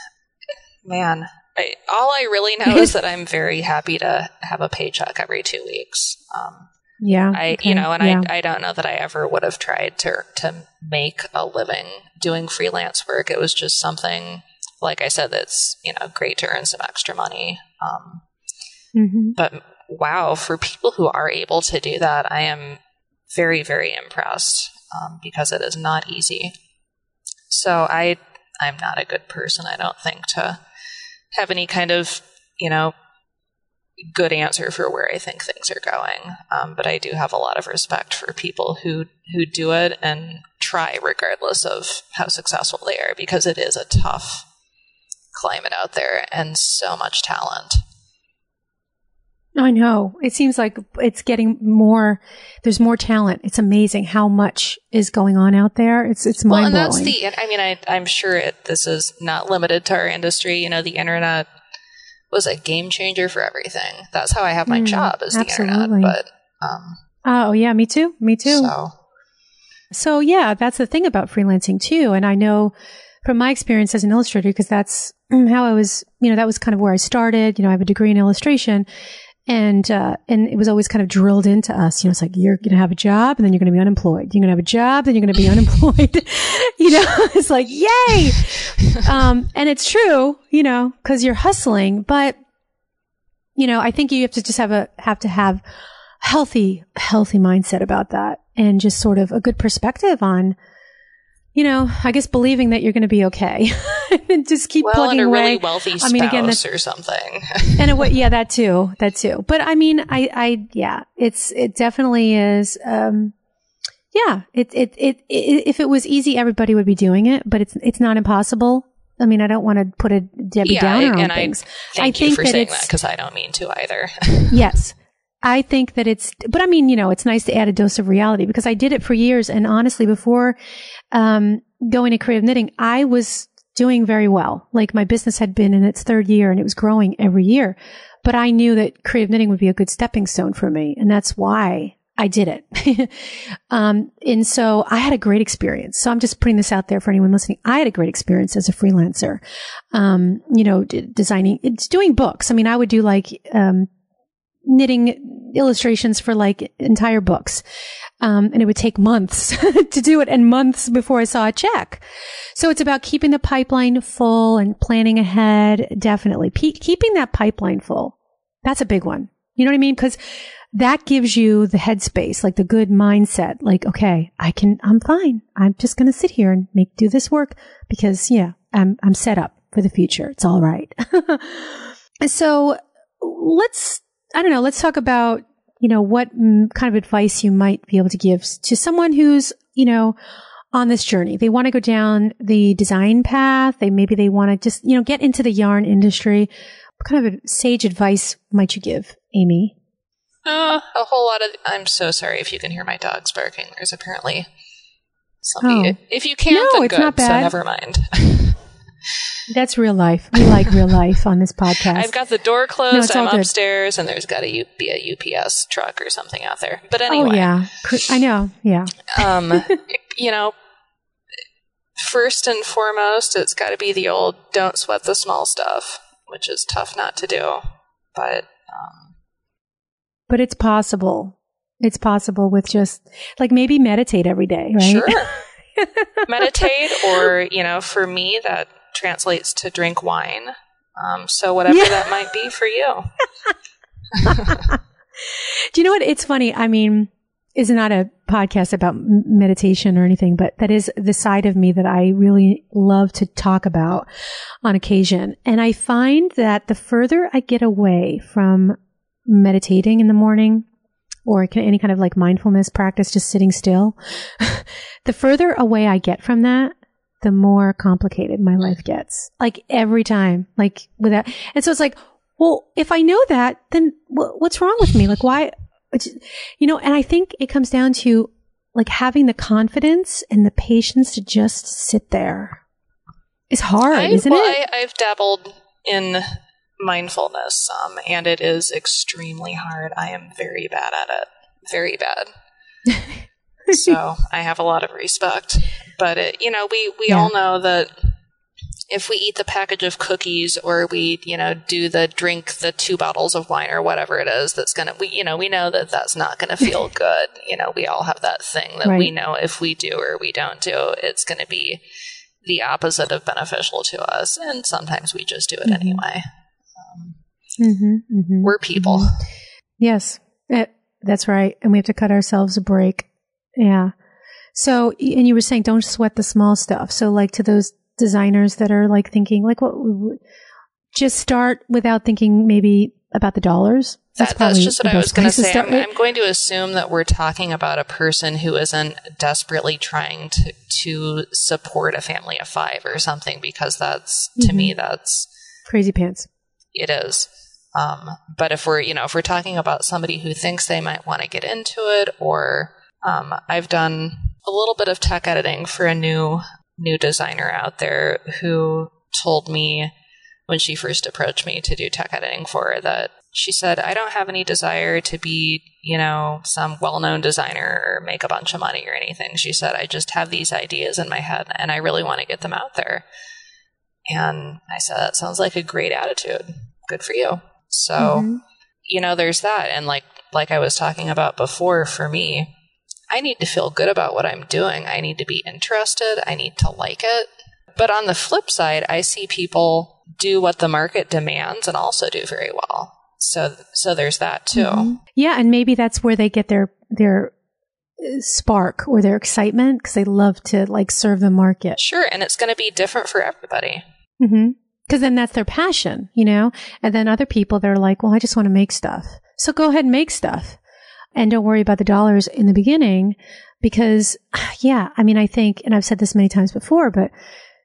man, I, all I really know is that I'm very happy to have a paycheck every two weeks. Um, yeah. I, okay, you know, and yeah. I, I don't know that I ever would have tried to, to make a living doing freelance work. It was just something, like I said, that's, you know, great to earn some extra money. Um, Mm-hmm. But wow, for people who are able to do that, I am very, very impressed, um, because it is not easy. So I, I'm not a good person, I don't think, to have any kind of, you know, good answer for where I think things are going. Um, but I do have a lot of respect for people who, who do it and try regardless of how successful they are, because it is a tough climate out there and so much talent. I know. It seems like it's getting more, there's more talent. It's amazing how much is going on out there. It's, it's mind blowing. Well, and that's the, I mean, I, I'm sure it, this is not limited to our industry. You know, the internet was a game changer for everything. That's how I have my mm, job, is absolutely. The internet. But, um, oh yeah, me too. Me too. So. so yeah, that's the thing about freelancing too. And I know from my experience as an illustrator, because that's how I was, you know, that was kind of where I started. You know, I have a degree in illustration. And, uh, and it was always kind of drilled into us. You know, it's like, you're going to have a job and then you're going to be unemployed. You're going to have a job, then you're going to be unemployed. You know, it's like, yay. Um, and it's true, you know, cause you're hustling, but, you know, I think you have to just have a, have to have healthy, healthy mindset about that, and just sort of a good perspective on, you know, I guess believing that you're going to be okay, and just keep well, plugging and a away. really wealthy spouse, I mean, again, or something. and a, yeah, that too, that too. But I mean, I, I, yeah, it's, it definitely is. Um, yeah, it, it, it, it, if it was easy, everybody would be doing it, but it's, it's not impossible. I mean, I don't want to put a Debbie yeah, Downer I, on things. I thank I you think for that saying it's, that, because I don't mean to either. Yes. I think that it's, but I mean, you know, it's nice to add a dose of reality, because I did it for years. And honestly, before um, going to creative knitting, I was doing very well. Like, my business had been in its third year and it was growing every year. But I knew that creative knitting would be a good stepping stone for me. And that's why I did it. um, and so I had a great experience. So I'm just putting this out there for anyone listening. I had a great experience as a freelancer, um, you know, d- designing, it's doing books. I mean, I would do like, um, knitting illustrations for like entire books. Um, and it would take months to do it, and months before I saw a check. So it's about keeping the pipeline full and planning ahead. Definitely. Pe- keeping that pipeline full. That's a big one. You know what I mean? Because that gives you the headspace, like the good mindset. Like, okay, I can, I'm fine. I'm just going to sit here and make, do this work because, yeah, I'm, I'm set up for the future. It's all right. So let's, I don't know, let's talk about, you know, what kind of advice you might be able to give to someone who's, you know, on this journey. They want to go down the design path. They, maybe they want to just, you know, get into the yarn industry. What kind of sage advice might you give, Amy? Uh, a whole lot of, I'm so sorry if you can hear my dogs barking. There's apparently somebody. Oh. If you can't, No, then it's good, not bad. so never mind. That's real life. We like real life on this podcast. I've got the door closed, No, it's all I'm good. upstairs, and there's got to U- be a U P S truck or something out there. But anyway. Oh, yeah. I know. Yeah. um, you know, first and foremost, it's got to be the old don't sweat the small stuff, which is tough not to do. But, um, But it's possible. It's possible with just, like, maybe meditate every day, right? Sure. Meditate, or, you know, for me, that translates to drink wine. Um, so whatever Yeah. that might be for you. Do you know what? It's funny. I mean, it's not a podcast about m- meditation or anything, but that is the side of me that I really love to talk about on occasion. And I find that the further I get away from meditating in the morning, or any kind of like mindfulness practice, just sitting still, the further away I get from that, the more complicated my life gets. Like every time, like without, and so it's like, well, if I know that, then wh- what's wrong with me? Like why, you know, and I think it comes down to like having the confidence and the patience to just sit there. It's hard, I, isn't well, it? I, I've dabbled in mindfulness some, and it is extremely hard. I am very bad at it. Very bad. So I have a lot of respect. But, it, you know, we, we Yeah. all know that if we eat the package of cookies, or we, you know, do the drink the two bottles of wine or whatever it is, that's going to, we, you know, we know that that's not going to feel good. You know, we all have that thing that Right. we know if we do or we don't do, it's going to be the opposite of beneficial to us. And sometimes we just do it Mhm. anyway. Mm-hmm, mm-hmm, We're people. mhm. Yes, eh, that's right. And we have to cut ourselves a break. Yeah. So, and you were saying don't sweat the small stuff. So like to those designers that are like thinking like, what, just start without thinking maybe about the dollars. That's, That, that's probably just the what I was best going to place to say. start I'm, with. I'm going to assume that we're talking about a person who isn't desperately trying to, to support a family of five or something, because that's, to Mhm. me, that's, Crazy pants. it is. Um, but if we're, you know, if we're talking about somebody who thinks they might want to get into it, or um, I've done a little bit of tech editing for a new new designer out there who told me when she first approached me to do tech editing for her that she said, I don't have any desire to be, you know, some well-known designer or make a bunch of money or anything. She said, I just have these ideas in my head and I really want to get them out there. And I said, that sounds like a great attitude. Good for you. So, Mhm. you know, there's that. And like, like I was talking about before, for me, I need to feel good about what I'm doing. I need to be interested. I need to like it. But on the flip side, I see people do what the market demands and also do very well. So, so there's that too. Mhm. Yeah. And maybe that's where they get their, their uh, spark or their excitement, because they love to like serve the market. Sure. And it's going to be different for everybody. Mm-hmm. Because then that's their passion, you know? And then other people, they're like, well, I just want to make stuff. So go ahead and make stuff. And don't worry about the dollars in the beginning, because, yeah, I mean, I think, and I've said this many times before, but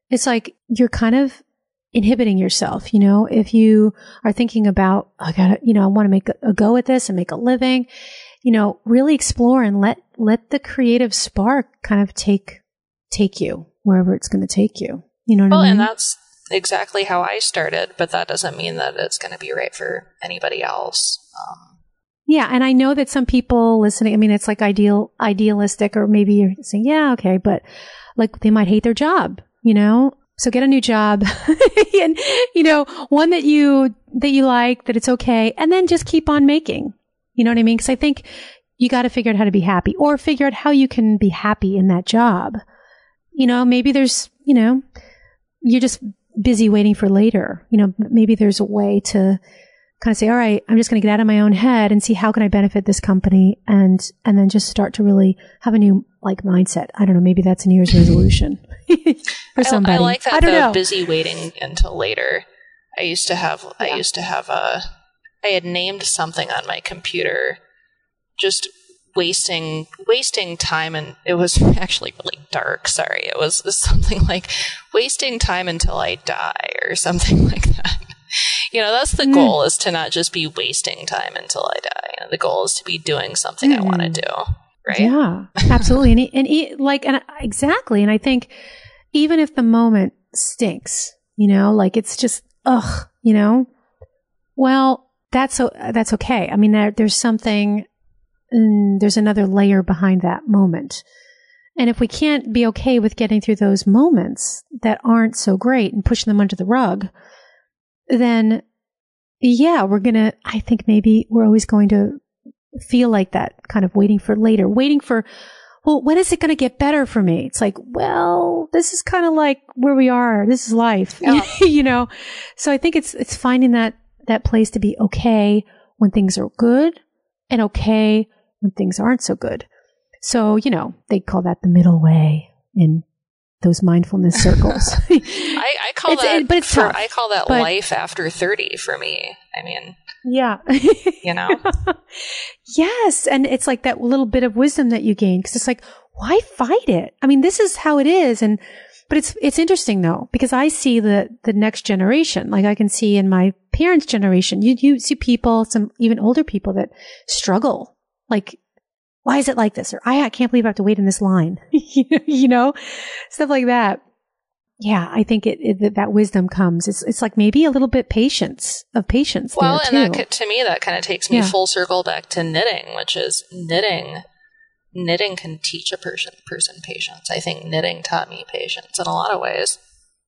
it's like you're kind of inhibiting yourself. You know, if you are thinking about, I gotta, you know, I want to make a, a go at this and make a living, you know, really explore and let, let the creative spark kind of take, take you wherever it's going to take you. You know what well, I mean? And that's exactly how I started, but that doesn't mean that it's going to be right for anybody else. Um, yeah. And I know that some people listening, I mean, it's like ideal, idealistic, or maybe you're saying, yeah, okay, but like they might hate their job, you know? So get a new job and, you know, one that you, that you like, that it's okay. And then just keep on making, you know what I mean? Cause I think you got to figure out how to be happy, or figure out how you can be happy in that job. You know, maybe there's, you know, you're just busy waiting for later. You know, maybe there's a way to kind of say, all right, I'm just going to get out of my own head and see how can I benefit this company, and, and then just start to really have a new like mindset. I don't know. Maybe that's a New Year's resolution for somebody. I, I like that. I don't the know. Busy waiting until later. I used to have, yeah. I used to have a, I had named something on my computer, just wasting, wasting time. And it was actually really dark. Sorry. It was something like wasting time until I die or something like that. You know, that's the mm. goal, is to not just be wasting time until I die. You know, the goal is to be doing something mm. I want to do. Right? Yeah, absolutely. and, and, and like, and exactly. And I think even if the moment stinks, you know, like it's just, ugh, you know, well, that's, so, that's okay. I mean, there, there's something, mm, there's another layer behind that moment. And if we can't be okay with getting through those moments that aren't so great and pushing them under the rug, then yeah, we're going to, I think maybe we're always going to feel like that, kind of waiting for later, waiting for, well, when is it going to get better for me? It's like, well, this is kind of like where we are. This is life, yeah. You know? So I think it's, it's finding that, that place to be okay when things are good, and okay when things aren't so good. So, you know, they call that the middle way in those mindfulness circles. I, I call it's, that, it, but it's for, tough, I call that but, life after thirty for me. I mean, yeah, you know, yes. And it's like that little bit of wisdom that you gain, because it's like, why fight it? I mean, this is how it is. And, but it's, it's interesting though, because I see the, the next generation, like I can see in my parents' generation, you, you see people, some even older people that struggle. Like, why is it like this? Or I, I can't believe I have to wait in this line, you know, stuff like that. Yeah, I think it, it that wisdom comes. It's it's like maybe a little bit patience of patience. Well, there and too. that to me that kind of takes me yeah. full circle back to knitting, which is knitting. Knitting can teach a person person patience. I think knitting taught me patience in a lot of ways.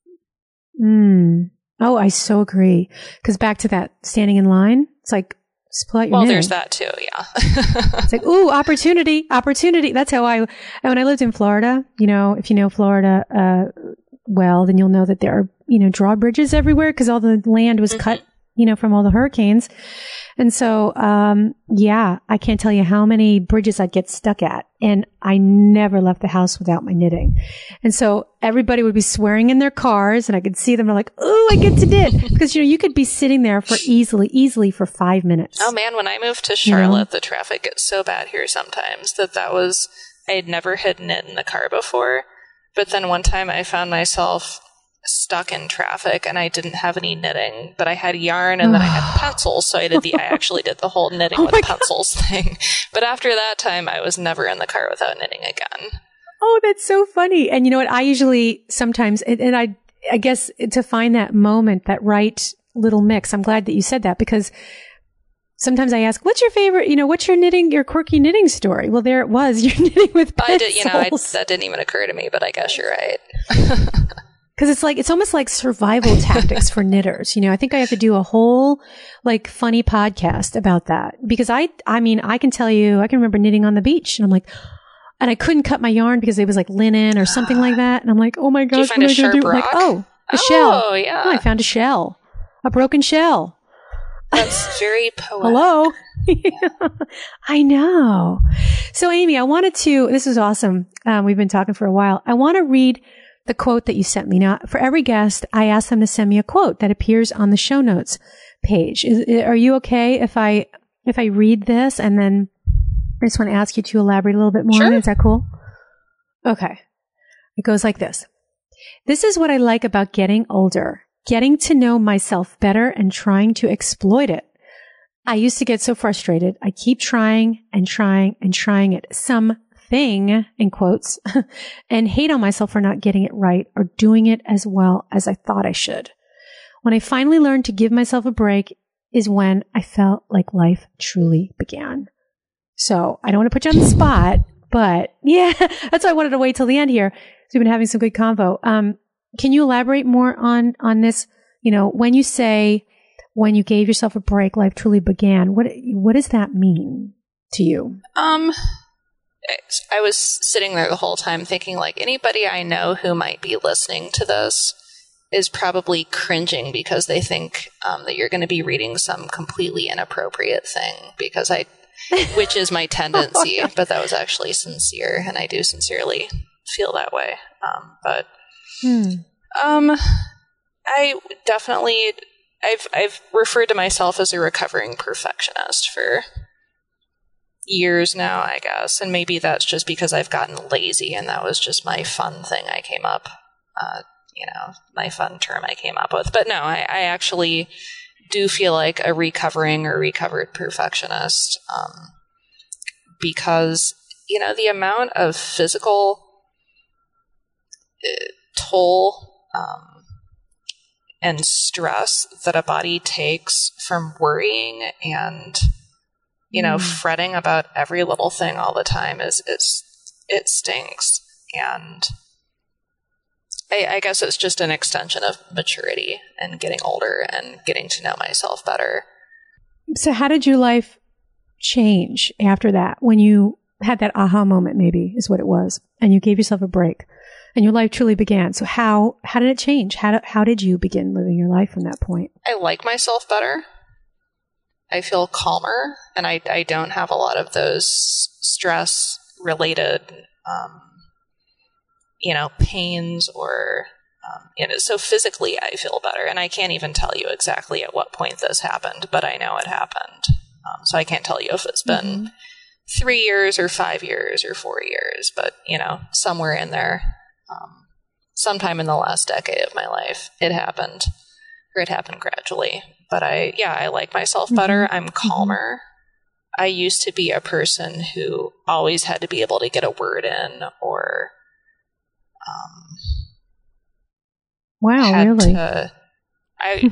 Mm. Oh, I so agree. Because back to that standing in line, it's like, just pull out your well, knitting. There's that too, yeah. It's like, ooh, opportunity, opportunity. That's how I, when I lived in Florida, you know, if you know Florida, uh, well, then you'll know that there are, you know, drawbridges everywhere because all the land was mm-hmm. cut, you know, from all the hurricanes. And so, um, yeah, I can't tell you how many bridges I'd get stuck at. And I never left the house without my knitting. And so everybody would be swearing in their cars and I could see them. They're like, ooh, I get to knit. Because, you know, you could be sitting there for easily, easily for five minutes. Oh man, when I moved to Charlotte, you know? The traffic gets so bad here sometimes that that was, I had never had knit in the car before. But then one time I found myself stuck in traffic and I didn't have any knitting, but I had yarn and then I had pencils. So I did the, I actually did the whole knitting oh with pencils God. thing. But after that time, I was never in the car without knitting again. Oh, that's so funny. And you know what? I usually sometimes, and, and I, I guess to find that moment, that right little mix, I'm glad that you said that because sometimes I ask, what's your favorite, you know, what's your knitting, your quirky knitting story? Well, there it was. You're knitting with pencils. I did, you know, I, that didn't even occur to me, but I guess you're right. Because it's like, it's almost like survival tactics for knitters. You know, I think I have to do a whole like funny podcast about that because I, I mean, I can tell you, I can remember knitting on the beach and I'm like, and I couldn't cut my yarn because it was like linen or something like that. And I'm like, oh my gosh, what am I going to do? I'm like, oh, a oh, shell. Oh, yeah. Oh, I found a shell, a broken shell. That's very poetic. Hello. I know. So Amy, I wanted to, this is awesome. Um, we've been talking for a while. I want to read the quote that you sent me. Now, for every guest, I ask them to send me a quote that appears on the show notes page. Is, are you okay if I, if I read this and then I just want to ask you to elaborate a little bit more? Sure. Is that cool? Okay. It goes like this. This is what I like about getting older, getting to know myself better and trying to exploit it. I used to get so frustrated. I keep trying and trying and trying at something, in quotes, and hate on myself for not getting it right or doing it as well as I thought I should. When I finally learned to give myself a break is when I felt like life truly began. So I don't want to put you on the spot, but yeah, that's why I wanted to wait till the end here. So we've been having some good convo. Um, can you elaborate more on, on this? You know, when you say, when you gave yourself a break, life truly began, what, what does that mean to you? Um, I was sitting there the whole time thinking, like, anybody I know who might be listening to this is probably cringing because they think um, that you're going to be reading some completely inappropriate thing because I, which is my tendency, oh, but that was actually sincere, and I do sincerely feel that way. Um, but hmm. um, I definitely, I've I've referred to myself as a recovering perfectionist for years now, I guess, and maybe that's just because I've gotten lazy, and that was just my fun thing I came up. Uh, you know, my fun term I came up with. But no, I, I actually do feel like a recovering or recovered perfectionist um, because, you know, the amount of physical uh, toll um, and stress that a body takes from worrying and, you know, mm. fretting about every little thing all the time is, is it stinks. And I, I guess it's just an extension of maturity and getting older and getting to know myself better. So how did your life change after that? When you had that aha moment, maybe is what it was, and you gave yourself a break and your life truly began. So how, how did it change? How, do, how did you begin living your life from that point? I like myself better. I feel calmer, and I, I don't have a lot of those stress related, um, you know, pains or, um, you know, so physically I feel better. And I can't even tell you exactly at what point this happened, but I know it happened. Um, so I can't tell you if it's been mm-hmm. three years or five years or four years, but, you know, somewhere in there, um, sometime in the last decade of my life, it happened, or it happened gradually. But I, yeah, I like myself mm-hmm. better. I'm calmer. Mm-hmm. I used to be a person who always had to be able to get a word in or, Um, wow, really? To, I,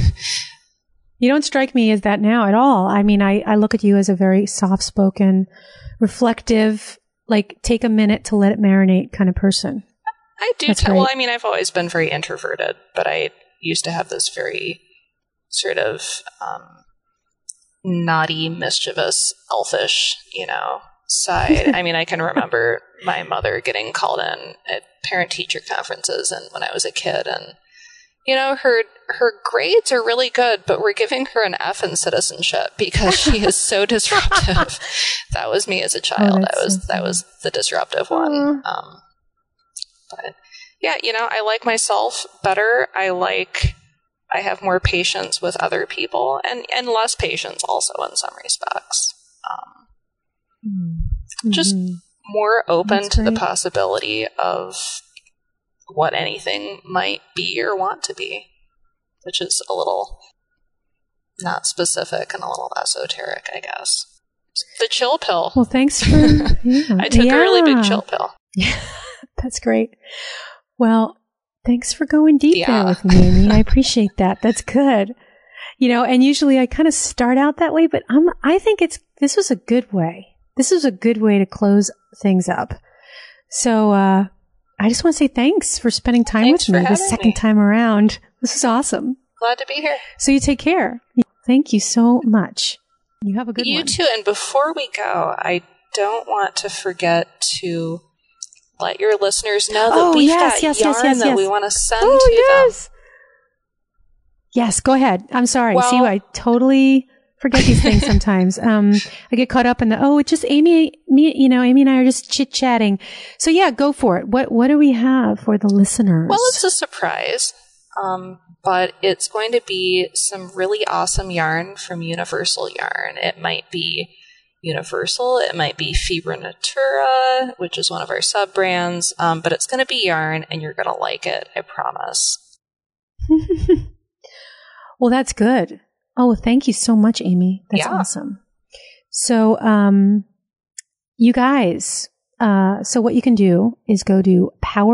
you don't strike me as that now at all. I mean, I, I look at you as a very soft-spoken, reflective, like take a minute to let it marinate kind of person. I do. T- well, I mean, I've always been very introverted, but I used to have this very sort of um, naughty, mischievous, elfish, you know, side. I mean, I can remember my mother getting called in at parent-teacher conferences and when I was a kid, and you know, her her grades are really good, but we're giving her an F in citizenship because she is so disruptive. That was me as a child. Oh, that was so that was the disruptive one. Mm. Um, but yeah, you know, I like myself better. I like I have more patience with other people, and and less patience also in some respects. Um, mm-hmm. Just more open to the possibility of what anything might be or want to be, which is a little not specific and a little esoteric, I guess. The chill pill. Well, thanks for... Yeah. I took yeah. a really big chill pill. Yeah, that's great. Well, thanks for going deep yeah. there with me, Amy. I appreciate that. That's good. You know, and usually I kind of start out that way, but I'm, I think it's this was a good way. This is a good way to close things up. So, uh, I just want to say thanks for spending time thanks with me the second me. time around. This is awesome. Glad to be here. So you take care. Thank you so much. You have a good you one. You too. And before we go, I don't want to forget to let your listeners know that oh, we've yes, got yes, yarn yes, yes, that yes. we want to send oh, to yes. them. Yes, go ahead. I'm sorry. Well, See, I totally forget these things sometimes. Um, I get caught up in the, oh, it's just Amy, me, you know, Amy and I are just chit chatting. So yeah, go for it. What, what do we have for the listeners? Well, it's a surprise. Um, but it's going to be some really awesome yarn from Universal Yarn. It might be Universal. It might be Fibra Natura, which is one of our sub-brands, um, but it's going to be yarn, and you're going to like it, I promise. Well, that's good. Oh, thank you so much, Amy. That's yeah. awesome. So, um, you guys, uh, so what you can do is go to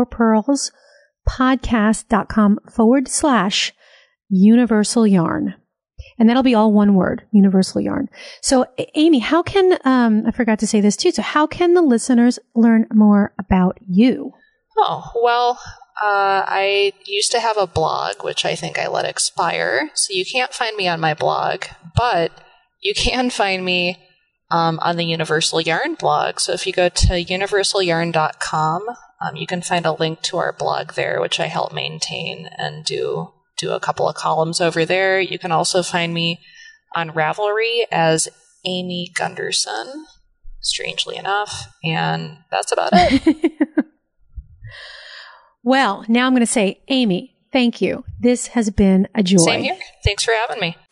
powerpearlspodcast.com forward slash universal yarn. And that'll be all one word, universal yarn. So, Amy, how can, um, I forgot to say this too. So how can the listeners learn more about you? Oh, well, Uh, I used to have a blog, which I think I let expire, so you can't find me on my blog, but you can find me um, on the Universal Yarn blog. So if you go to universal yarn dot com, um, you can find a link to our blog there, which I help maintain and do do a couple of columns over there. You can also find me on Ravelry as Amy Gunderson, strangely enough, and that's about it. Well, now I'm going to say, Amy, thank you. This has been a joy. Same here. Thanks for having me.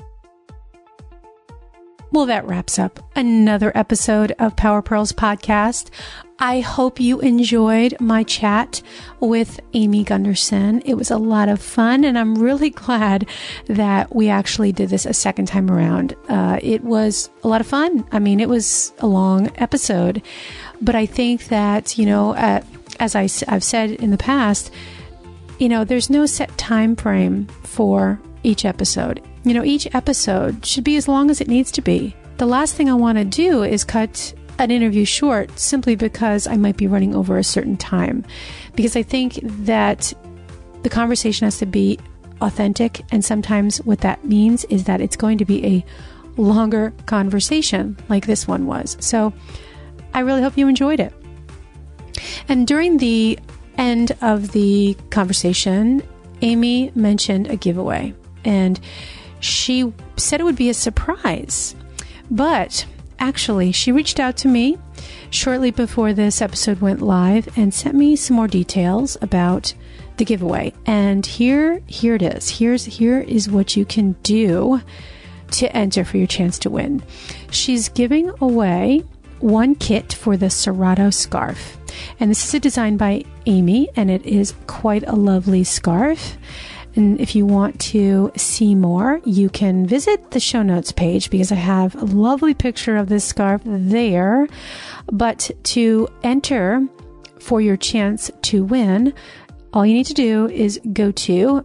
Well, that wraps up another episode of Power Pearls Podcast. I hope you enjoyed my chat with Amy Gunderson. It was a lot of fun, and I'm really glad that we actually did this a second time around. Uh, it was a lot of fun. I mean, it was a long episode, but I think that, you know, uh, as I, I've said in the past, you know, there's no set time frame for each episode. You know, each episode should be as long as it needs to be. The last thing I want to do is cut an interview short simply because I might be running over a certain time. Because I think that the conversation has to be authentic, and sometimes what that means is that it's going to be a longer conversation like this one was. So I really hope you enjoyed it. And during the end of the conversation, Amy mentioned a giveaway, and she said it would be a surprise. But actually, she reached out to me shortly before this episode went live and sent me some more details about the giveaway. And here, here it is. Here's, here is what you can do to enter for your chance to win. She's giving away one kit for the Serato scarf. And this is a design by Amy, and it is quite a lovely scarf. And if you want to see more, you can visit the show notes page because I have a lovely picture of this scarf there. But to enter for your chance to win, all you need to do is go to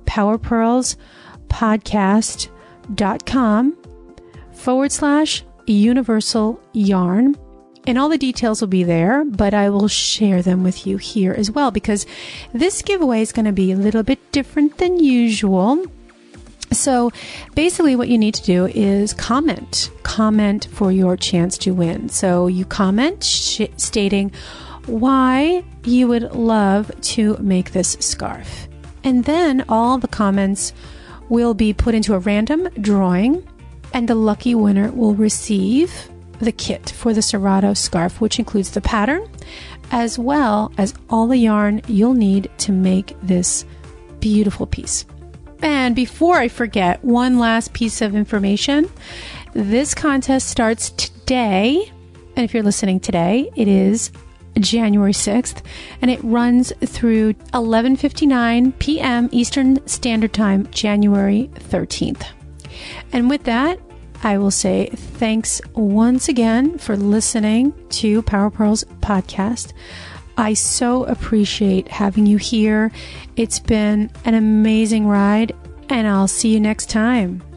powerpearlspodcast.com forward slash universal yarn. And all the details will be there, but I will share them with you here as well, because this giveaway is going to be a little bit different than usual. So basically what you need to do is comment, comment for your chance to win. So you comment sh- stating why you would love to make this scarf. And then all the comments will be put into a random drawing, and the lucky winner will receive the kit for the Serato scarf, which includes the pattern as well as all the yarn you'll need to make this beautiful piece. And before I forget, one last piece of information. This contest starts today, and if you're listening today, it is January sixth, and it runs through eleven fifty-nine p.m. Eastern Standard Time, January thirteenth. And with that, I will say thanks once again for listening to Power Pearls Podcast. I so appreciate having you here. It's been an amazing ride, and I'll see you next time.